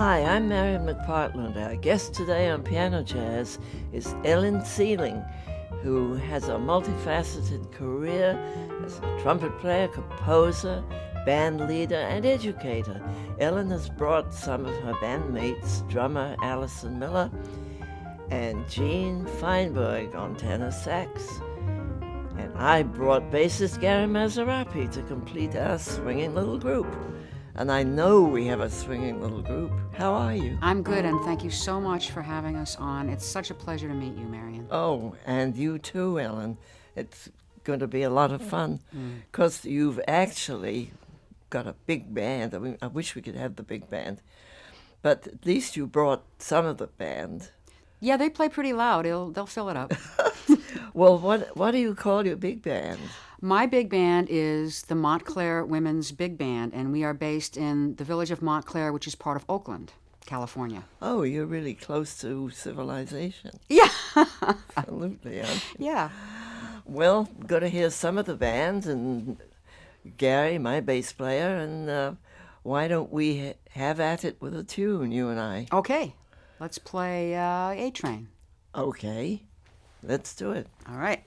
Hi, I'm Marion McPartland. Our guest today on Piano Jazz is Ellen Sealing, who has a multifaceted career as a trumpet player, composer, band leader, and educator. Ellen has brought some of her bandmates, drummer Alison Miller and Gene Feinberg on tenor sax. And I brought bassist Gary Mazzarapi to complete our swinging little group. And I know we have a swinging little group. How are you? I'm good, and thank you so much for having us on. It's such a pleasure to meet you, Marion. Oh, and you too, Ellen. It's going to be a lot of fun because you've actually got a big band. I mean, I wish we could have the big band, but at least you brought some of the band. Yeah, they play pretty loud. They'll fill it up. Well, what do you call your big band? My big band is the Montclair Women's Big Band, and we are based in the village of Montclair, which is part of Oakland, California. Oh, you're really close to civilization. Yeah. Absolutely. Aren't you? Yeah. Well, going to hear some of the bands, and Gary, my bass player, and why don't we have at it with a tune, you and I? Okay. Let's play A-Train. Okay. Let's do it. All right.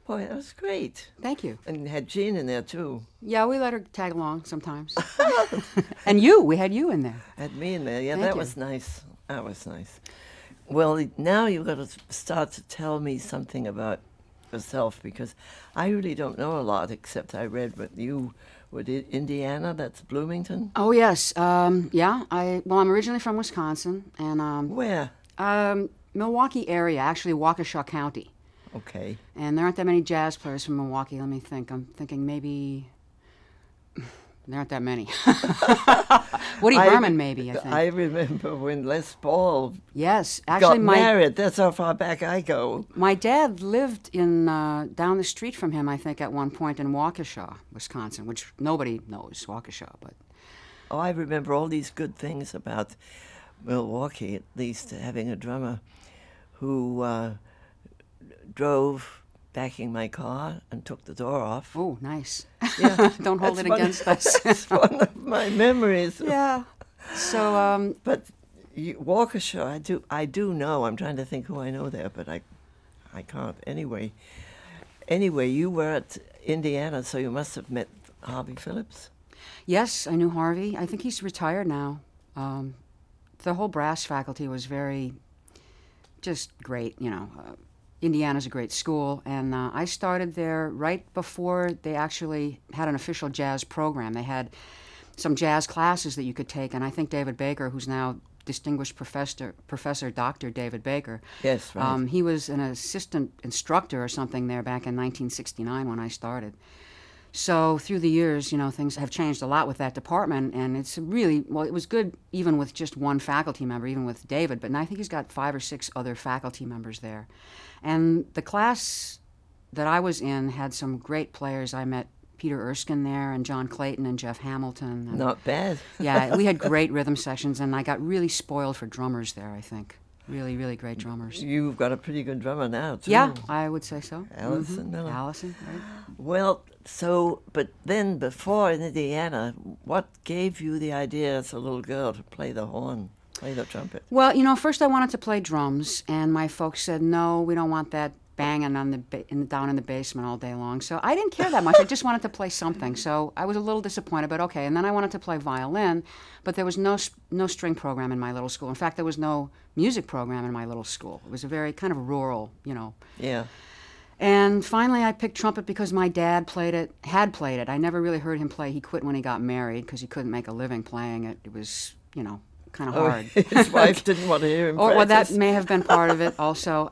Oh, that was great. Thank you. And you had Jean in there, too. Yeah, we let her tag along sometimes. And we had you in there. Had me in there. Yeah, Thank that you. was nice. That was nice. Well, now you've got to start to tell me something about yourself, because I really don't know a lot, except I read what you were in Indiana, that's Bloomington. Oh, yes. I'm originally from Wisconsin. And Where? Milwaukee area, actually Waukesha County. Okay. And there aren't that many jazz players from Milwaukee. Let me think. I'm thinking maybe there aren't that many. Woody Herman, maybe, I think. I remember when Les Paul Yes. Actually, got married. That's how far back I go. my dad lived in down the street from him, I think, at one point in Waukesha, Wisconsin, which nobody knows, Waukesha. But Oh, I remember all these good things about Milwaukee, at least having a drummer who drove backing my car and took the door off. oh, nice. Yeah, Don't hold it that's one- against us. That's one of my memories. Yeah. So, But Waukesha, I do know. I'm trying to think who I know there, but I can't. Anyway, you were at Indiana, so you must have met Harvey Phillips. yes, I knew Harvey. I think he's retired now. The whole brass faculty was just great, Indiana's a great school, and I started there right before they actually had an official jazz program. They had some jazz classes that you could take, and I think David Baker, who's now distinguished professor Dr. David Baker, Yes, right. he was an assistant instructor or something there back in 1969 when I started. So through the years, things have changed a lot with that department, and it's really, it was good even with just one faculty member, even with David, but I think he's got 5 or 6 other faculty members there. And the class that I was in had some great players. I met Peter Erskine there, and John Clayton, and Jeff Hamilton. And, Not bad. yeah, we had great rhythm sections, and I got really spoiled for drummers there, I think. Really, really great drummers. You've got a pretty good drummer now, too. Yeah, I would say so. Allison Miller. Allison, right? Well, but then before in Indiana, what gave you the idea as a little girl to play the horn, play the trumpet? Well, first I wanted to play drums, and my folks said, no, we don't want that banging on down in the basement all day long. So I didn't care that much. I just wanted to play something. So I was a little disappointed, but okay. And then I wanted to play violin, but there was no string program in my little school. In fact, there was no music program in my little school. It was a very kind of rural, Yeah. And finally, I picked trumpet because my dad had played it. I never really heard him play. He quit when he got married because he couldn't make a living playing it. It was, kind of hard. His wife didn't want to hear him Well, that practice. may have been part of it also.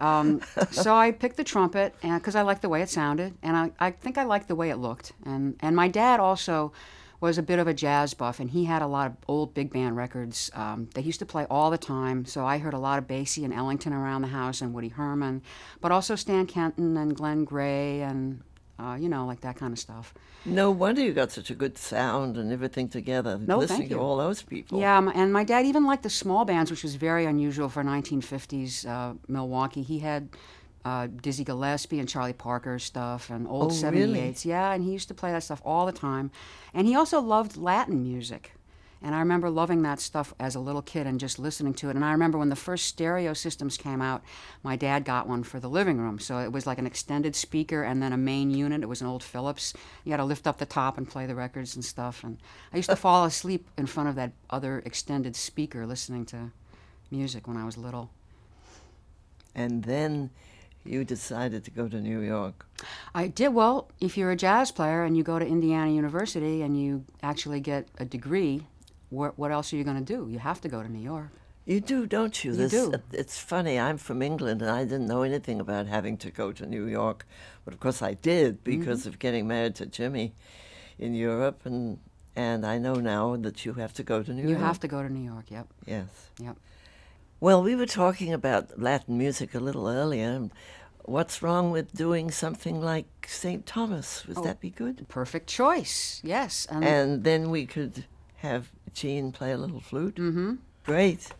So I picked the trumpet because I liked the way it sounded, and I think I liked the way it looked. And my dad also was a bit of a jazz buff, and he had a lot of old big band records that he used to play all the time. So I heard a lot of Basie and Ellington around the house, and Woody Herman, but also Stan Kenton and Glenn Gray and, like that kind of stuff. No wonder you got such a good sound and everything together, No, listening thank to you. all those people. Yeah, and my dad even liked the small bands, which was very unusual for 1950s Milwaukee. He had Dizzy Gillespie and Charlie Parker stuff and old Oh, 78s. really? Yeah, and he used to play that stuff all the time. And he also loved Latin music. And I remember loving that stuff as a little kid and just listening to it. And I remember when the first stereo systems came out, my dad got one for the living room. So it was like an extended speaker and then a main unit. It was an old Philips. You had to lift up the top and play the records and stuff. And I used to fall asleep in front of that other extended speaker listening to music when I was little. And then you decided to go to New York. I did. Well, if you're a jazz player and you go to Indiana University and you actually get a degree, what else are you going to do? You have to go to New York. You do, don't you? You do. It's funny. I'm from England, and I didn't know anything about having to go to New York. But, of course, I did because of getting married to Jimmy in Europe. And I know now that you have to go to New York. You have to go to New York, yep. Yes. Yep. Well, we were talking about Latin music a little earlier. What's wrong with doing something like St. Thomas? Would that be good? Perfect choice, yes. And then we could have Jean play a little flute. Mm-hmm. Great.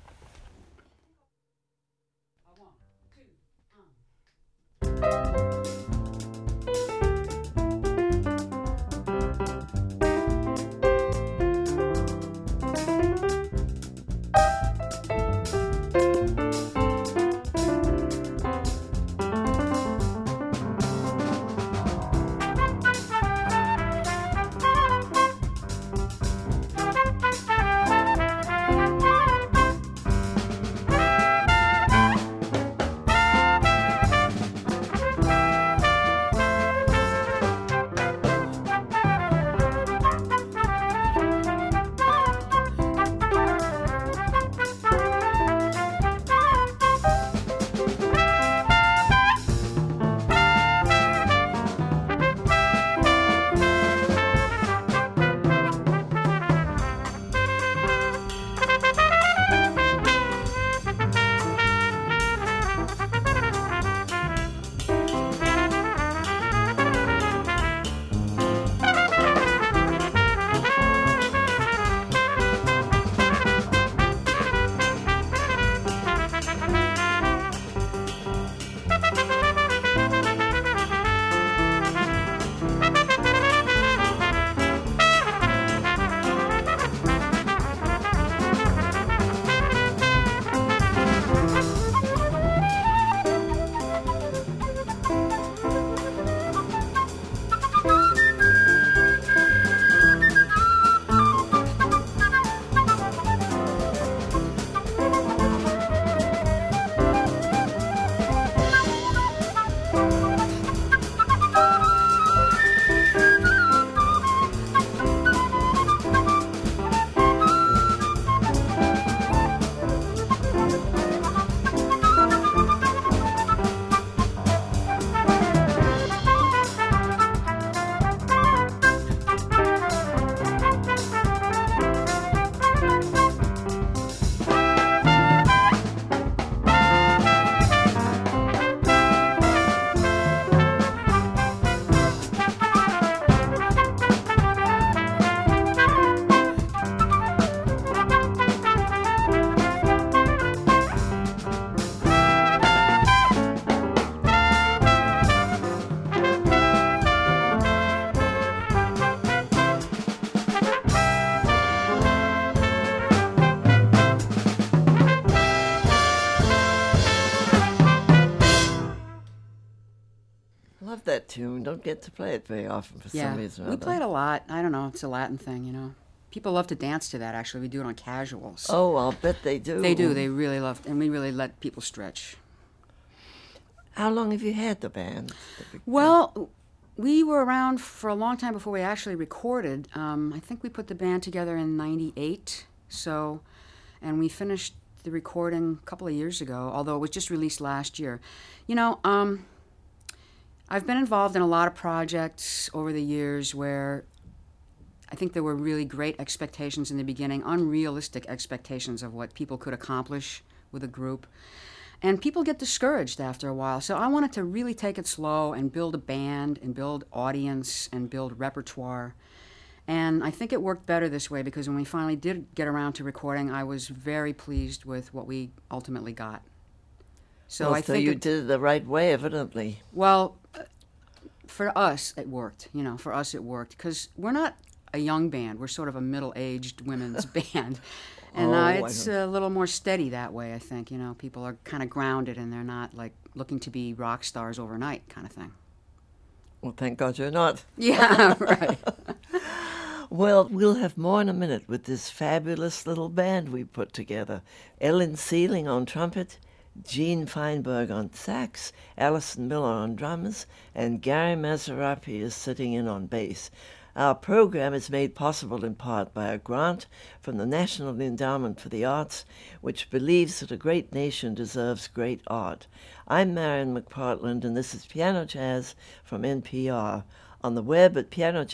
love that tune. Don't get to play it very often for some reason or we other. played a lot. I don't know. It's a Latin thing, you know. People love to dance to that, actually. We do it on casuals. Oh, I'll bet they do. They do. They really love, and we really let people stretch. How long have you had the band? Well, we were around for a long time before we actually recorded. I think we put the band together in '98, and we finished the recording a couple of years ago, although it was just released last year. You know, I've been involved in a lot of projects over the years where I think there were really great expectations in the beginning, unrealistic expectations of what people could accomplish with a group. And people get discouraged after a while. So I wanted to really take it slow and build a band and build audience and build repertoire. And I think it worked better this way because when we finally did get around to recording, I was very pleased with what we ultimately got. So I think you did it the right way, evidently. Well, for us, it worked. You know, for us, it worked because we're not a young band. We're sort of a middle-aged women's band. And it's a little more steady that way, I think. You know, people are kind of grounded and they're not like looking to be rock stars overnight kind of thing. Well, thank God you're not. Yeah, right. Well, we'll have more in a minute with this fabulous little band we put together. Ellen Sealing on trumpet, Gene Feinberg on sax, Alison Miller on drums, and Gary Mazzarapi is sitting in on bass. Our program is made possible in part by a grant from the National Endowment for the Arts, which believes that a great nation deserves great art. I'm Marion McPartland, and this is Piano Jazz from NPR, on the web at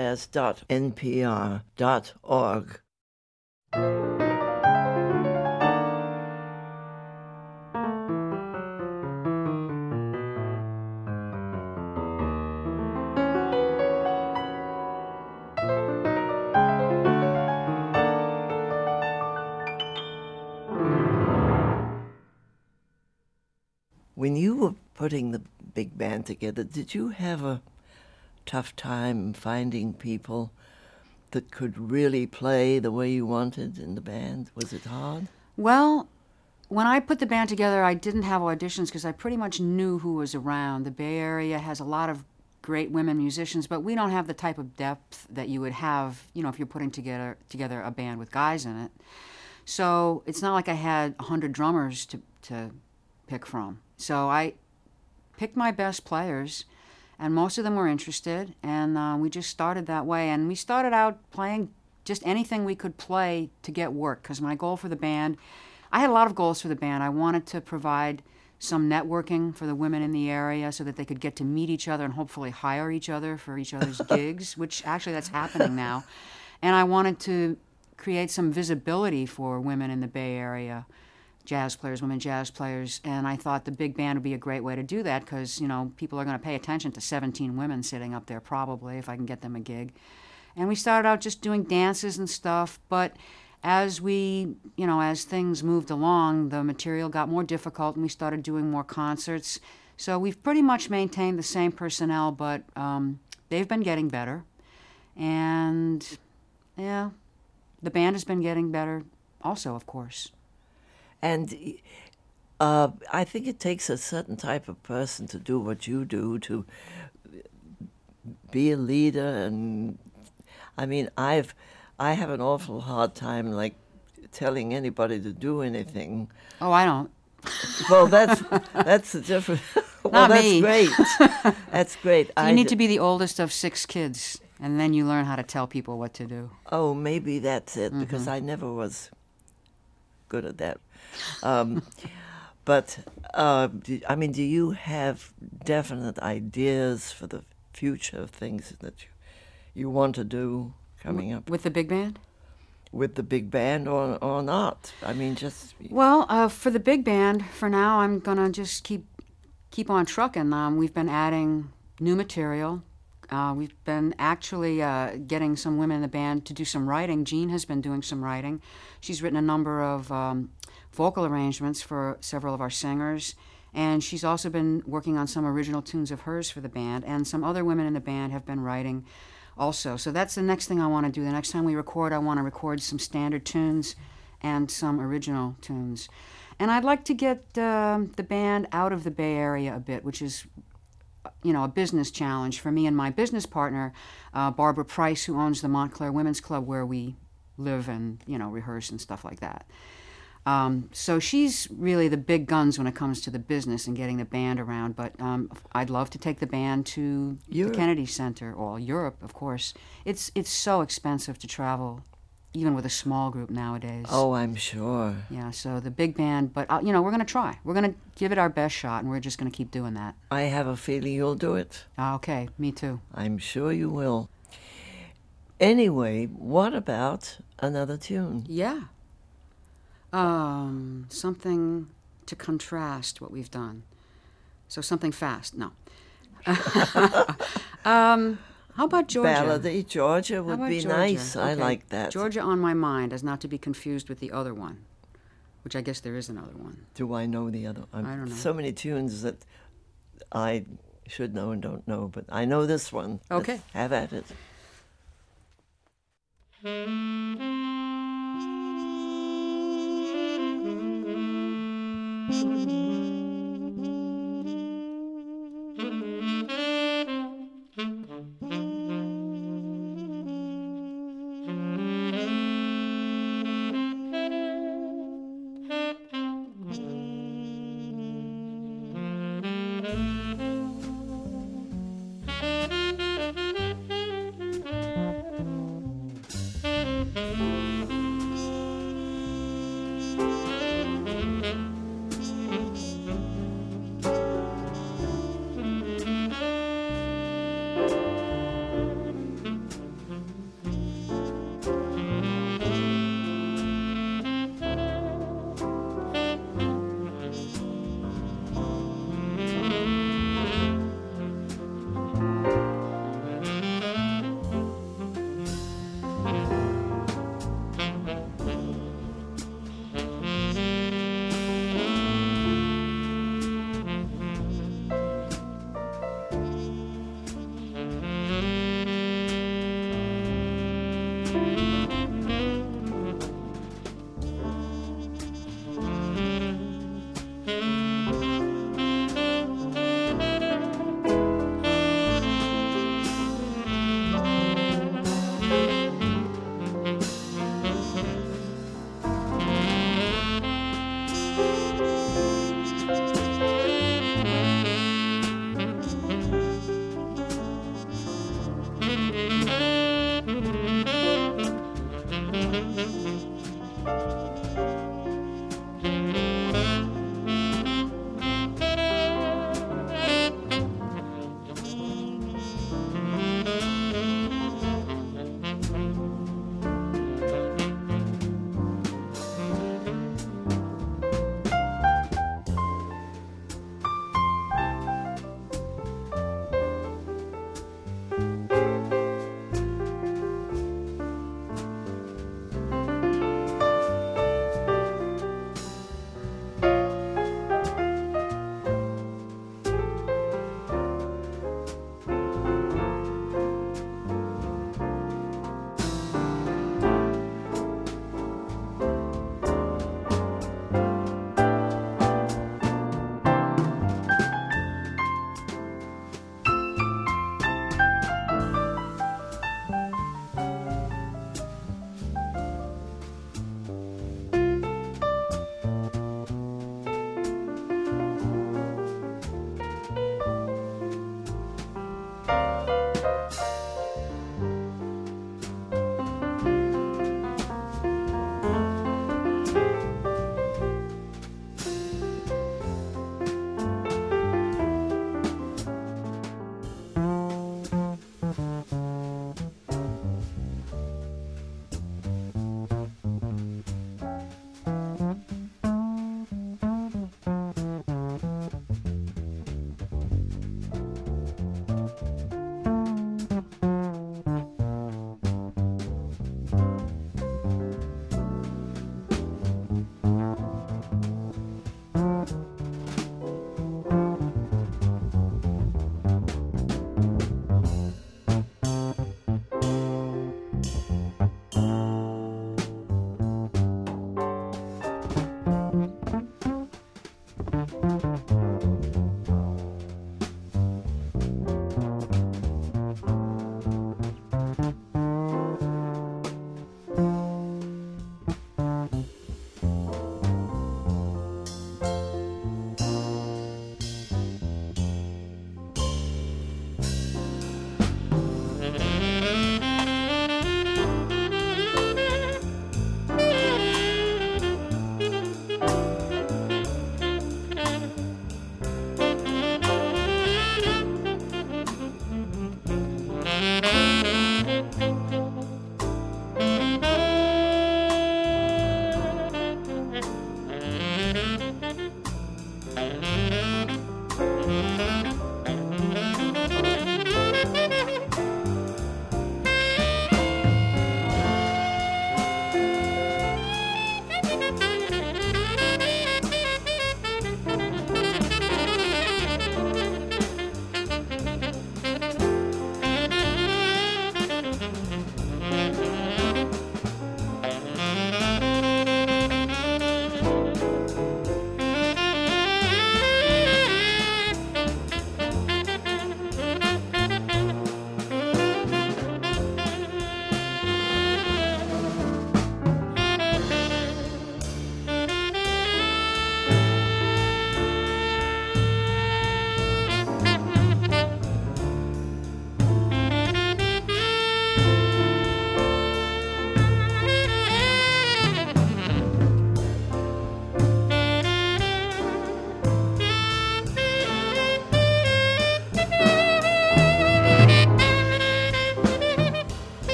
pianojazz.npr.org. When you were putting the big band together, did you have a tough time finding people that could really play the way you wanted in the band? Was it hard? Well, when I put the band together, I didn't have auditions because I pretty much knew who was around. The Bay Area has a lot of great women musicians, but we don't have the type of depth that you would have, you know, if you're putting together a band with guys in it. So it's not like I had 100 drummers to pick from. So I picked my best players, and most of them were interested, and we just started that way. And we started out playing just anything we could play to get work, because my goal for the band, I had a lot of goals for the band. I wanted to provide some networking for the women in the area so that they could get to meet each other and hopefully hire each other for each other's gigs, which actually that's happening now. And I wanted to create some visibility for women in the Bay Area, jazz players, women jazz players, and I thought the big band would be a great way to do that because, you know, people are going to pay attention to 17 women sitting up there probably if I can get them a gig. And we started out just doing dances and stuff, but as we, you know, as things moved along, the material got more difficult and we started doing more concerts. So we've pretty much maintained the same personnel, but they've been getting better. And, yeah, the band has been getting better also, of course. And I think it takes a certain type of person to do what you do, to be a leader. And I mean, I have an awful hard time, like, telling anybody to do anything. Oh, I don't. Well, that's a different. Well, Not that's me. Great. That's great. You need to be the oldest of 6 kids, and then you learn how to tell people what to do. Oh, maybe that's it, because I never was good at that. But, I mean, do you have definite ideas for the future of things that you want to do coming up? With the big band? With the big band or not? I mean, just... Well, for the big band, for now, I'm going to just keep on trucking. We've been adding new material. We've been actually getting some women in the band to do some writing. Jean has been doing some writing. She's written a number of vocal arrangements for several of our singers, and she's also been working on some original tunes of hers for the band, and some other women in the band have been writing also. So that's the next thing I want to do. The next time we record, I want to record some standard tunes and some original tunes. And I'd like to get the band out of the Bay Area a bit, which is a business challenge for me and my business partner, Barbara Price, who owns the Montclair Women's Club where we live and, rehearse and stuff like that. So she's really the big guns when it comes to the business and getting the band around. But I'd love to take the band to Europe. the Kennedy Center, or Europe, of course. It's so expensive to travel, even with a small group nowadays. Oh, I'm sure. Yeah, so the big band, but, we're going to try. We're going to give it our best shot, and we're just going to keep doing that. I have a feeling you'll do it. Okay, me too. I'm sure you will. Anyway, what about another tune? Yeah. Something to contrast what we've done. So something fast. No. How about Georgia? Ballady, Georgia would be Georgia? nice. I Okay. like that. Georgia on My Mind, as not to be confused with the other one, which I guess there is another one. Do I know the other? I don't know. So many tunes that I should know and don't know, but I know this one. Okay. Let's have at it.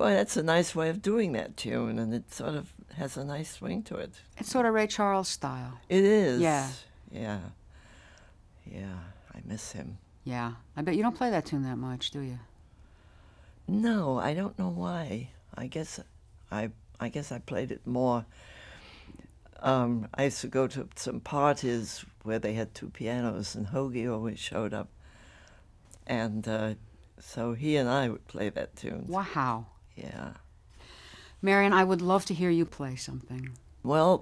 Boy, that's a nice way of doing that tune, and it sort of has a nice swing to it. It's sort of Ray Charles style. It is. Yeah. Yeah. Yeah, I miss him. Yeah. I bet you don't play that tune that much, do you? No, I don't know why. I guess I played it more. I used to go to some parties where they had two pianos, and Hoagie always showed up. And so he and I would play that tune. Wow. Yeah. Marion, I would love to hear you play something. Well,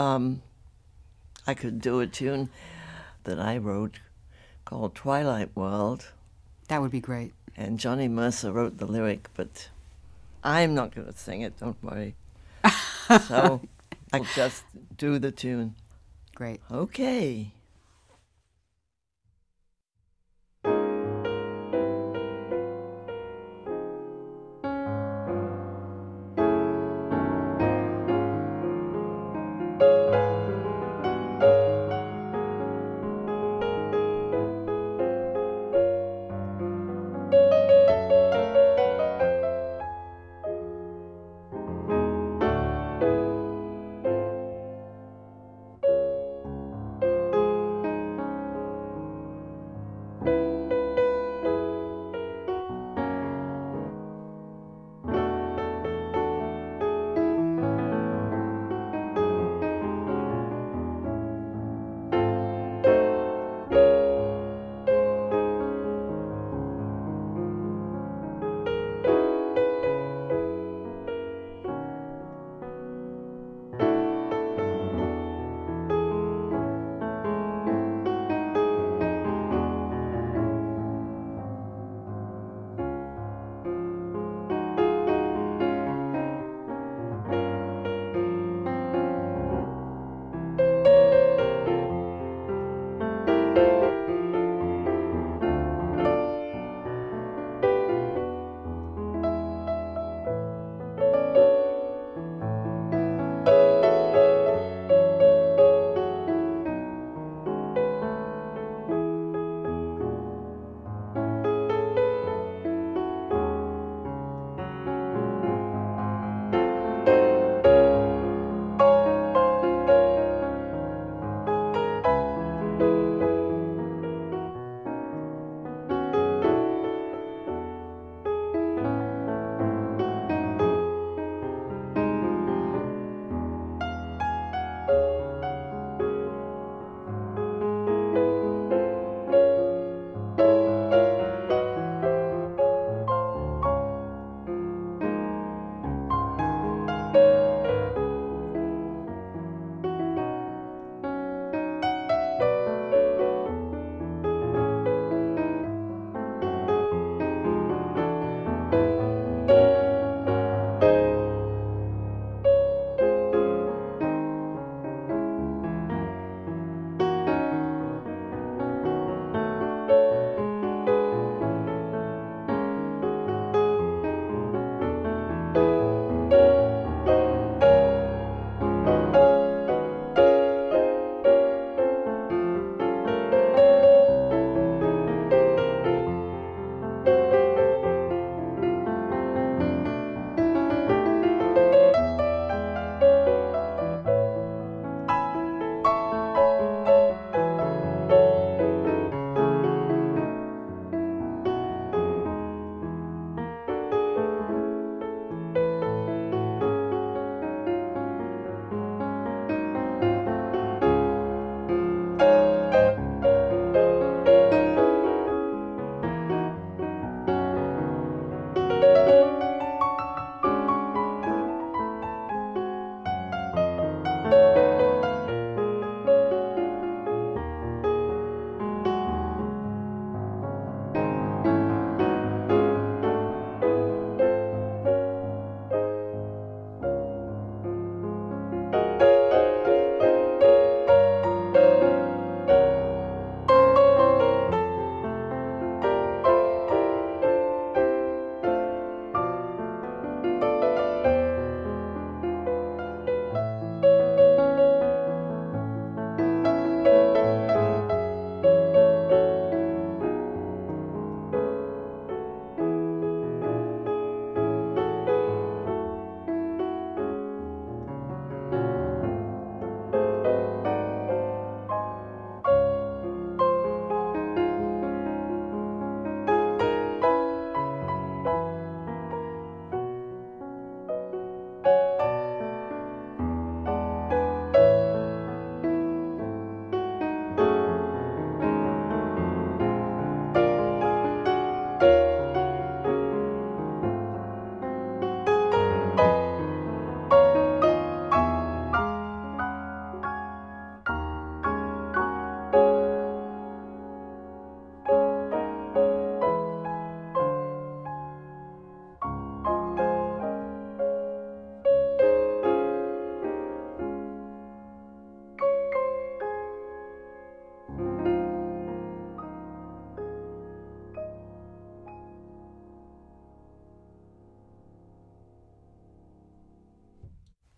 I could do a tune that I wrote called Twilight World. That would be great. And Johnny Mercer wrote the lyric, but I'm not going to sing it, don't worry. So I'll just do the tune. Great. Okay.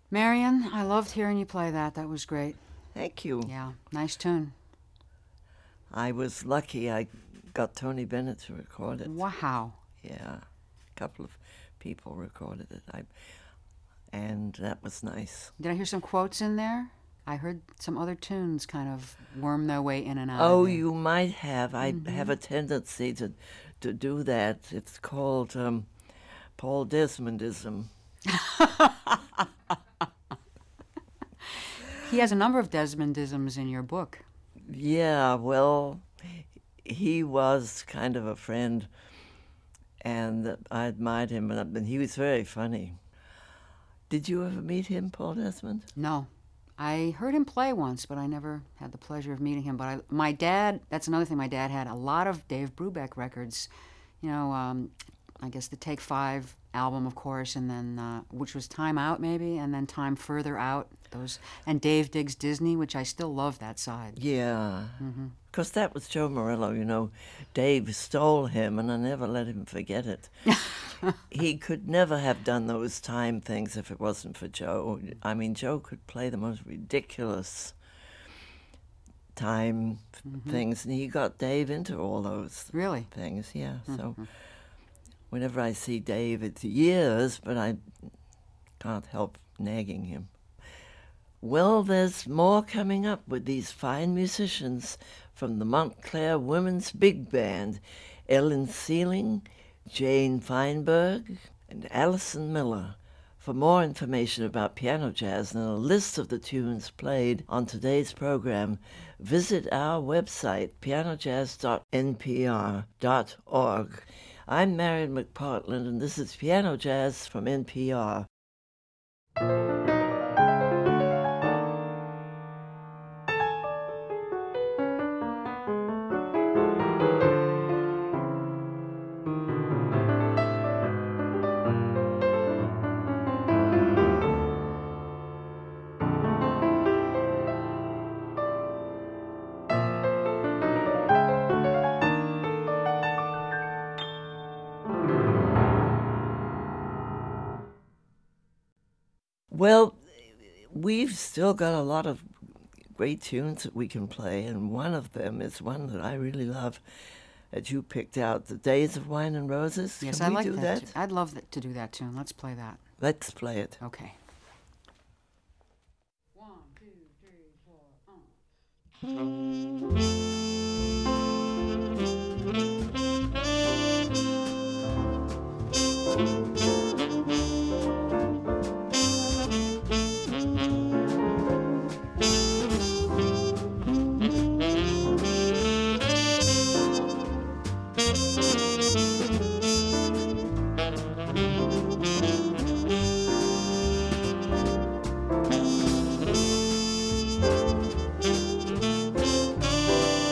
Marion, I loved hearing you play that. That was great. Thank you. Yeah, nice tune. I was lucky I got Tony Bennett to record it. Wow. Yeah, a couple of people recorded it. And that was nice. Did I hear some quotes in there? I heard some other tunes kind of worm their way in and out. Oh, of it. you might have. I have a tendency to do that. It's called Paul Desmondism. He has a number of Desmondisms in your book. Yeah, well, he was kind of a friend, and I admired him, and he was very funny. Did you ever meet him, Paul Desmond? No. I heard him play once, but I never had the pleasure of meeting him. But my dad, that's another thing, my dad had a lot of Dave Brubeck records. You know, I guess the Take 5 album, of course, and then, which was Time Out, maybe, and then Time Further Out. And Dave Digs Disney, which I still love that side. Yeah, because that was Joe Morello, you know. Dave stole him, and I never let him forget it. He could never have done those time things if it wasn't for Joe. I mean, Joe could play the most ridiculous time things, and he got Dave into all those Really? things, yeah. So whenever I see Dave, it's years, but I can't help nagging him. Well, there's more coming up with these fine musicians from the Montclair Women's Big Band, Ellen Sealing, Jane Feinberg, and Alison Miller. For more information about piano jazz and a list of the tunes played on today's program, visit our website, pianojazz.npr.org. I'm Marion McPartland, and this is Piano Jazz from NPR. Well, we've still got a lot of great tunes that we can play, and one of them is one that I really love that you picked out, The Days of Wine and Roses. Yes, Can I like do that. I'd love to do that tune. Let's play that. Let's play it. Okay. 1, 2, 3, 4.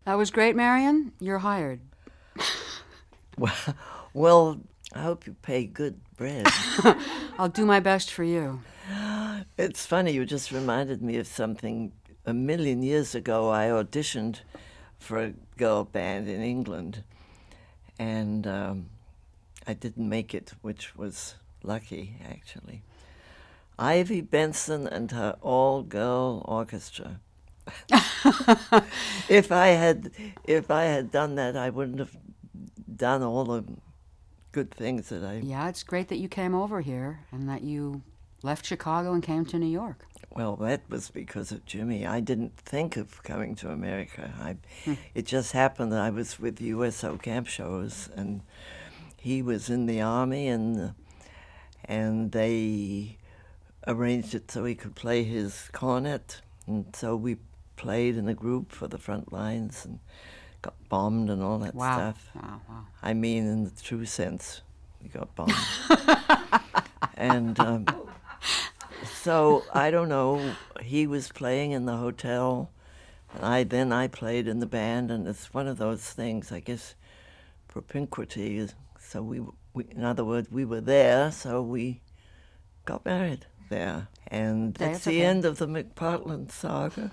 That was great, Marion. You're hired. Well, I hope you pay good bread. I'll do my best for you. It's funny, you just reminded me of something. A million years ago, I auditioned for a girl band in England, and I didn't make it, which was lucky, actually. Ivy Benson and her all-girl orchestra. If I had done that, I wouldn't have done all the good things that I... Yeah, it's great that you came over here and that you left Chicago and came to New York. Well, that was because of Jimmy. I didn't think of coming to America. It just happened that I was with USO camp shows, and he was in the Army, and they arranged it so he could play his cornet, and so we played in a group for the front lines and got bombed and all that stuff. Wow, wow. I mean, in the true sense, we got bombed. And so, I don't know, he was playing in the hotel, and I played in the band, and it's one of those things, I guess, propinquity. So we in other words, we were there, so we got married there. And that's the end of the McPartland saga.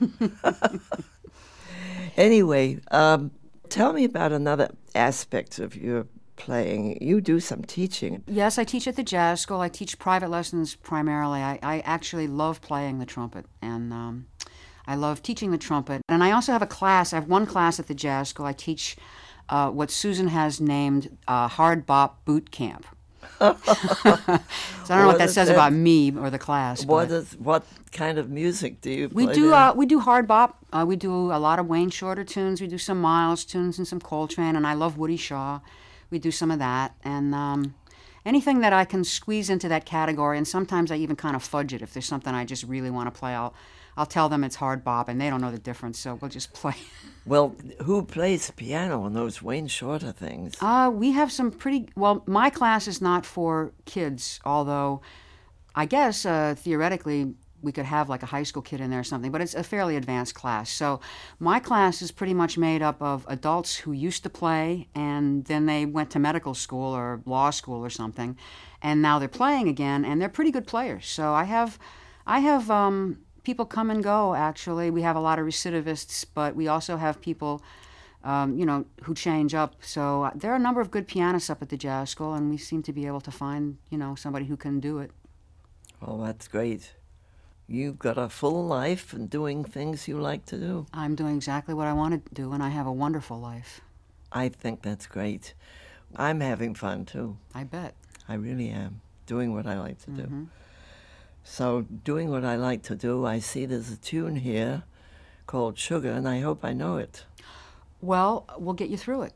Anyway, tell me about another aspect of your playing. You do some teaching. Yes, I teach at the jazz school. I teach private lessons primarily. I actually love playing the trumpet, and I love teaching the trumpet. And I also have a class. I have one class at the jazz school. I teach what Susan has named Hard Bop Boot Camp. So I don't know what that says about me or the class. What kind of music do you play? We do hard bop. We do a lot of Wayne Shorter tunes. We do some Miles tunes and some Coltrane, and I love Woody Shaw. We do some of that, and anything that I can squeeze into that category. And sometimes I even kind of fudge it. If there's something I just really want to play, I'll tell them it's hard bop, and they don't know the difference, so we'll just play. Well, who plays piano on those Wayne Shorter things? We have some well, my class is not for kids, although I guess theoretically we could have like a high school kid in there or something, but it's a fairly advanced class. So my class is pretty much made up of adults who used to play, and then they went to medical school or law school or something, and now they're playing again, and they're pretty good players. So I have people come and go, actually. We have a lot of recidivists, but we also have people, who change up. So there are a number of good pianists up at the jazz school, and we seem to be able to find, somebody who can do it. Well, that's great. You've got a full life and doing things you like to do. I'm doing exactly what I want to do, and I have a wonderful life. I think that's great. I'm having fun, too. I bet. I really am, doing what I like to do. So, doing what I like to do, I see there's a tune here called Sugar, and I hope I know it. Well, we'll get you through it.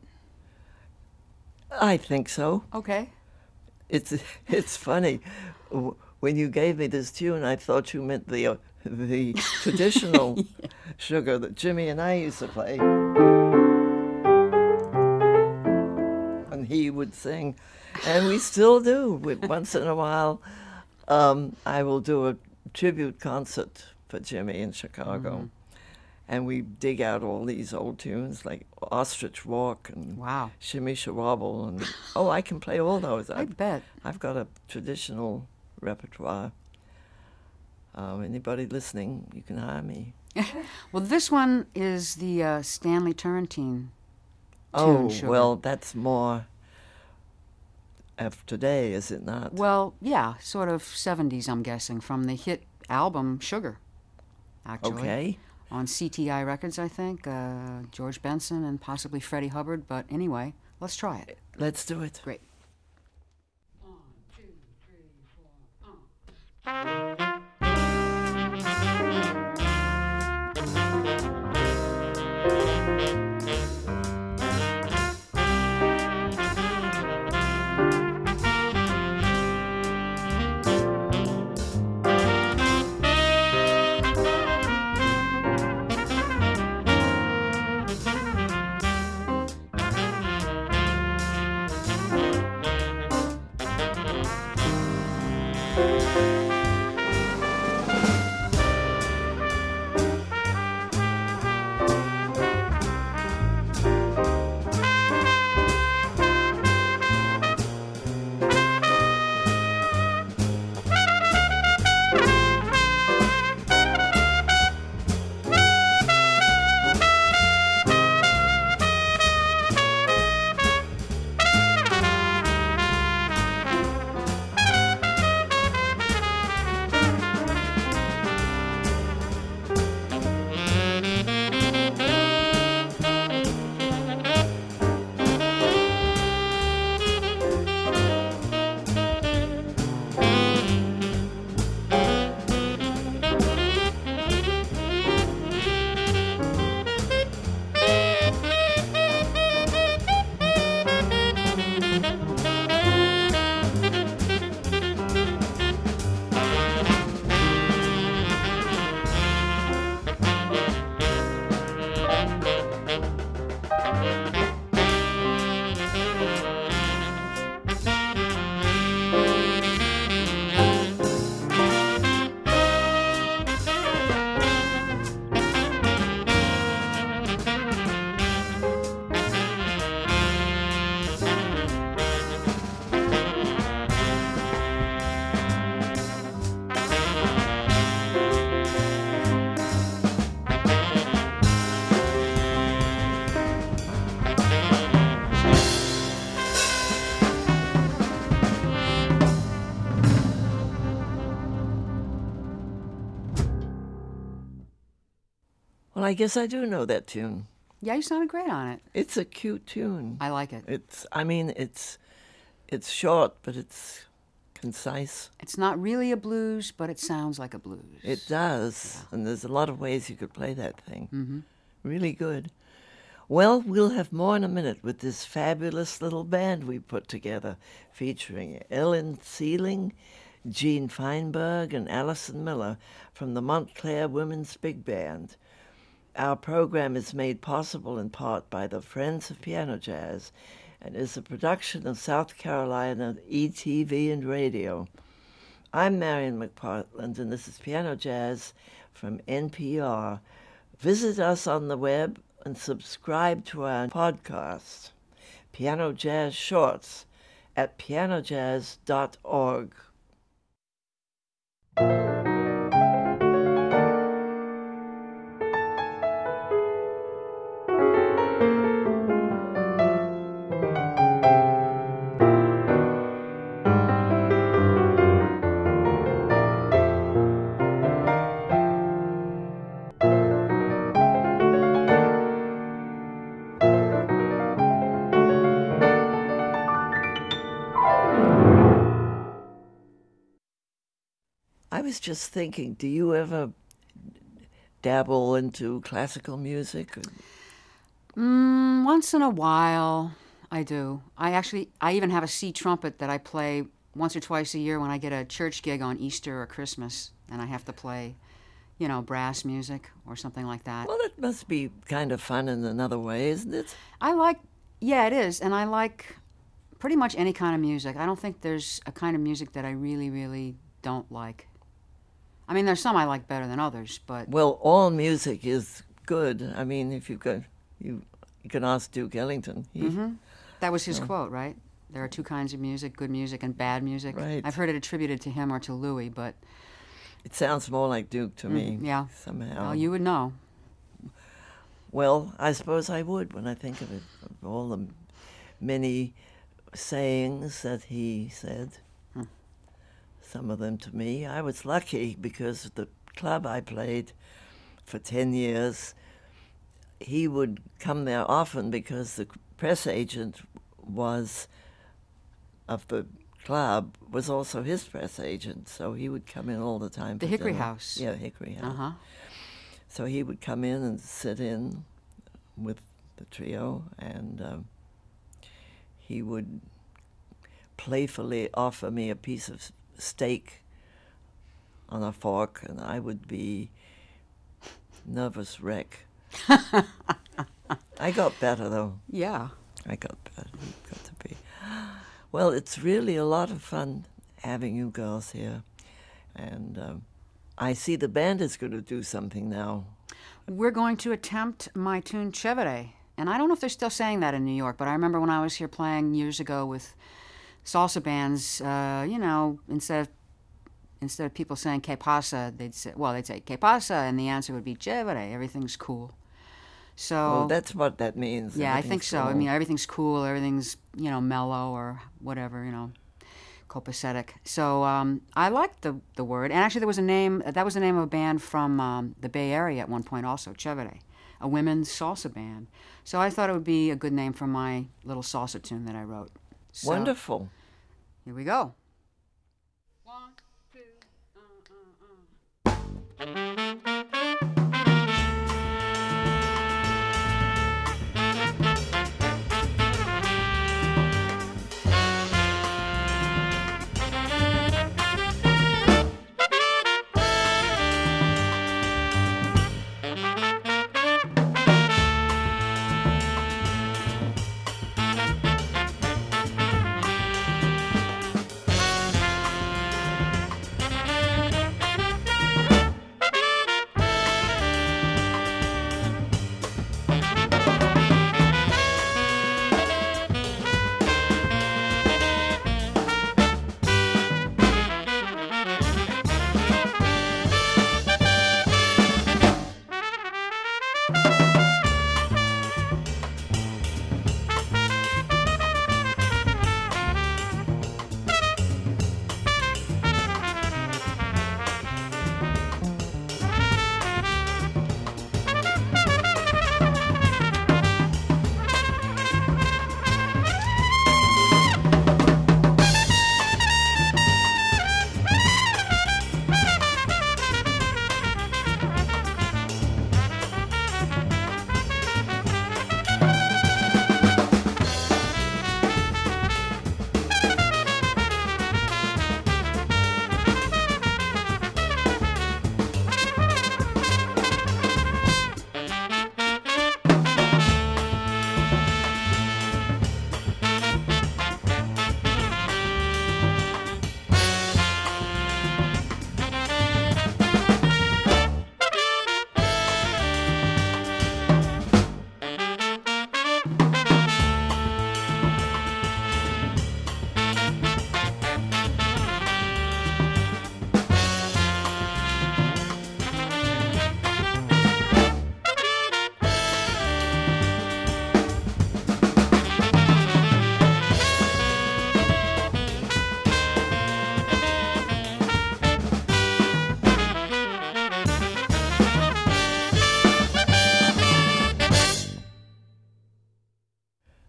I think so. Okay. It's funny. When you gave me this tune, I thought you meant the traditional Sugar that Jimmy and I used to play. And he would sing, and we still do. Once in a while, I will do a tribute concert for Jimmy in Chicago, and we dig out all these old tunes like Ostrich Walk and Shimmy Shawobble, and I can play all those. I bet. I've got a traditional repertoire. Anybody listening, you can hire me. Well, this one is the Stanley Turrentine tune, Sugar. Well, that's more of today, is it not? Well, yeah, sort of 70s, I'm guessing, from the hit album Sugar, actually. Okay. On CTI Records, I think, George Benson and possibly Freddie Hubbard. But anyway, let's try it. Let's do it. Great. 1, 2, 3, 4, Well, I guess I do know that tune. Yeah, you sounded great on it. It's a cute tune. I like it. It's short, but it's concise. It's not really a blues, but it sounds like a blues. It does. Yeah. And there's a lot of ways you could play that thing. Mm-hmm. Really good. Well, we'll have more in a minute with this fabulous little band we put together, featuring Ellen Sealing, Gene Feinberg, and Allison Miller from the Montclair Women's Big Band. Our program is made possible in part by the Friends of Piano Jazz and is a production of South Carolina ETV and Radio. I'm Marion McPartland, and this is Piano Jazz from NPR. Visit us on the web and subscribe to our podcast, Piano Jazz Shorts, at pianojazz.org. I was just thinking, do you ever dabble into classical music? Once in a while, I do. I even have a C trumpet that I play once or twice a year when I get a church gig on Easter or Christmas, and I have to play, brass music or something like that. Well, that must be kind of fun in another way, isn't it? Yeah, it is, and I like pretty much any kind of music. I don't think there's a kind of music that I really, really don't like. I mean, there's some I like better than others, but... Well, all music is good. I mean, if you can ask Duke Ellington. That was his quote, right? There are two kinds of music, good music and bad music. Right. I've heard it attributed to him or to Louis, but... It sounds more like Duke to me. Yeah. Somehow. Well, you would know. Well, I suppose I would when I think of it. Of all the many sayings that he said. Some of them to me. I was lucky because the club I played for 10 years, he would come there often because the press agent of the club was also his press agent, so he would come in all the time. The Hickory House. Yeah, Hickory House. Uh-huh. So he would come in and sit in with the trio, and he would playfully offer me a piece of steak on a fork, and I would be nervous wreck. I got better, though. Yeah. I got better. Got to be. Well, it's really a lot of fun having you girls here, and I see the band is going to do something now. We're going to attempt my tune Chévere, and I don't know if they're still saying that in New York, but I remember when I was here playing years ago with salsa bands, instead of people saying "Que pasa," they'd say "Que pasa," and the answer would be "Chévere." Everything's cool. So well, that's what that means. Yeah, I think so. Cool. I mean, everything's cool. Everything's mellow or whatever, copacetic. So I liked the word, and actually there was a name. That was the name of a band from the Bay Area at one point, also Chévere, a women's salsa band. So I thought it would be a good name for my little salsa tune that I wrote. So, wonderful. Here we go. 1, 2,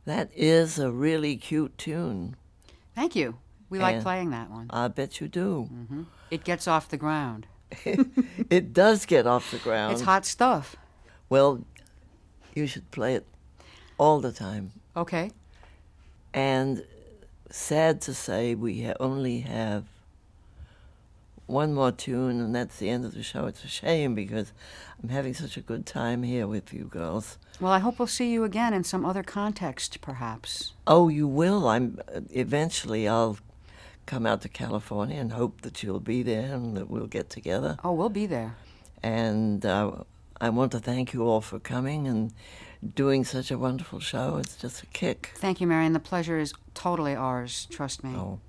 That is a really cute tune. Thank you. We like And playing that one. I bet you do. Mm-hmm. It gets off the ground. It does get off the ground. It's hot stuff. Well, you should play it all the time. Okay. And sad to say, we only have one more tune, and that's the end of the show. It's a shame because I'm having such a good time here with you girls. Well, I hope we'll see you again in some other context, perhaps. Oh, you will. Eventually I'll come out to California and hope that you'll be there and that we'll get together. Oh, we'll be there. And I want to thank you all for coming and doing such a wonderful show. It's just a kick. Thank you, Marion. The pleasure is totally ours. Trust me. Oh.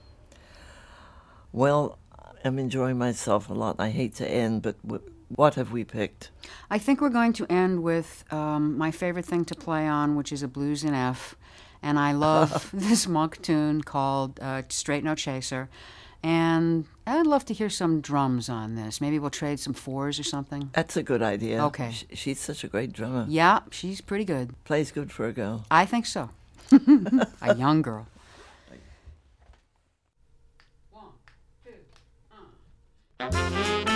Well, I'm enjoying myself a lot. I hate to end, but what have we picked? I think we're going to end with my favorite thing to play on, which is a blues in F. And I love this monk tune called Straight No Chaser. And I'd love to hear some drums on this. Maybe we'll trade some fours or something. That's a good idea. Okay. She's such a great drummer. Yeah, she's pretty good. Plays good for a girl. I think so. A young girl. 1, 2,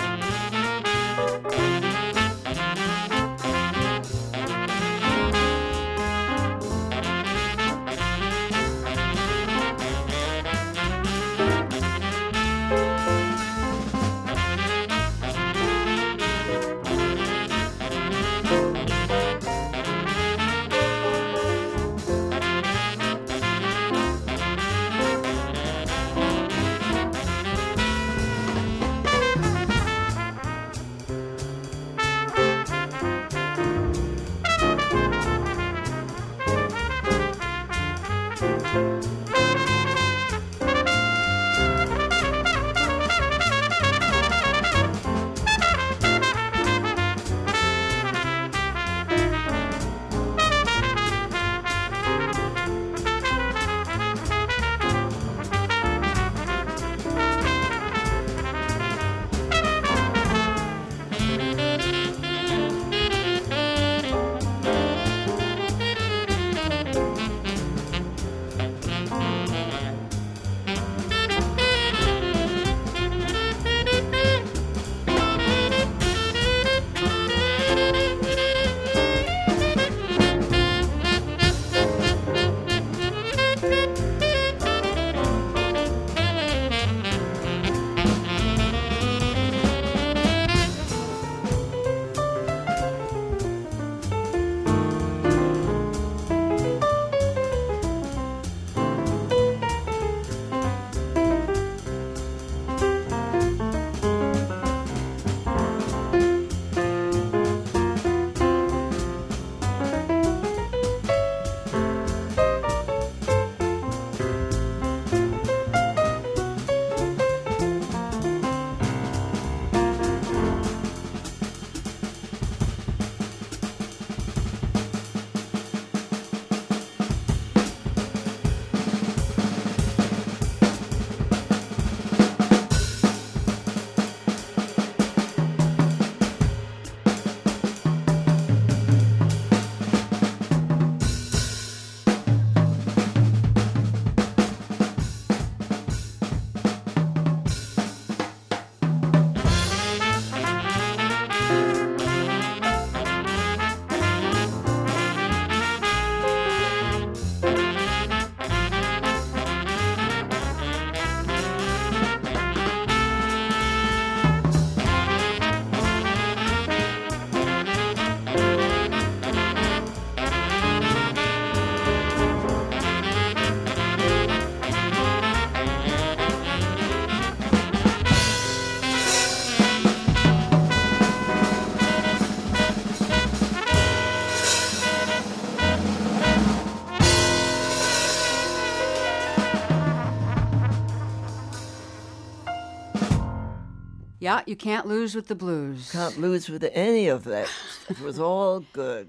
Yeah, you can't lose with the blues. Can't lose with any of that. It was all good.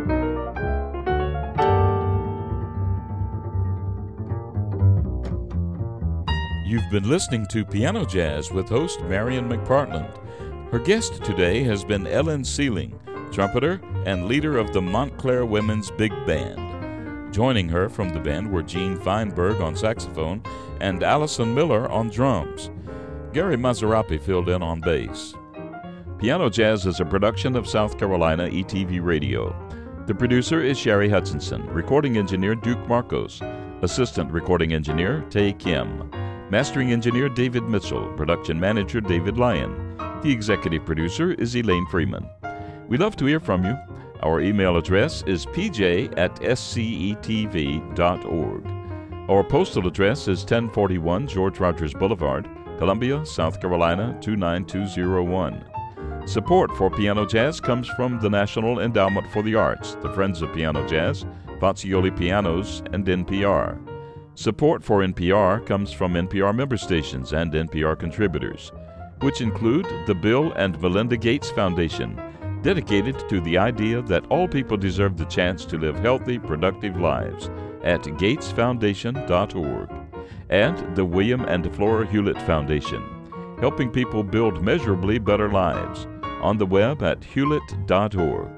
You've been listening to Piano Jazz with host Marion McPartland. Her guest today has been Ellen Sealing, trumpeter and leader of the Montclair Women's Big Band. Joining her from the band were Gene Feinberg on saxophone and Allison Miller on drums. Gary Mazzarapi filled in on bass. Piano Jazz is a production of South Carolina ETV Radio. The producer is Sherry Hutchinson, recording engineer Duke Marcos, assistant recording engineer Tay Kim, mastering engineer David Mitchell, production manager David Lyon. The executive producer is Elaine Freeman. We'd love to hear from you. Our email address is pj@scetv.org. Our postal address is 1041 George Rogers Boulevard, Columbia, South Carolina 29201. Support for Piano Jazz comes from the National Endowment for the Arts, the Friends of Piano Jazz, Fazioli Pianos, and NPR. Support for NPR comes from NPR member stations and NPR contributors, which include the Bill and Melinda Gates Foundation, dedicated to the idea that all people deserve the chance to live healthy, productive lives, at gatesfoundation.org, and the William and Flora Hewlett Foundation, helping people build measurably better lives, on the web at hewlett.org.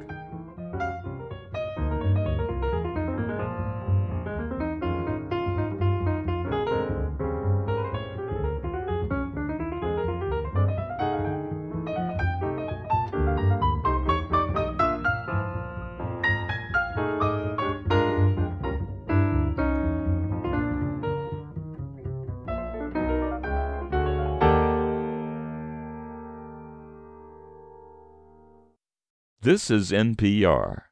This is NPR.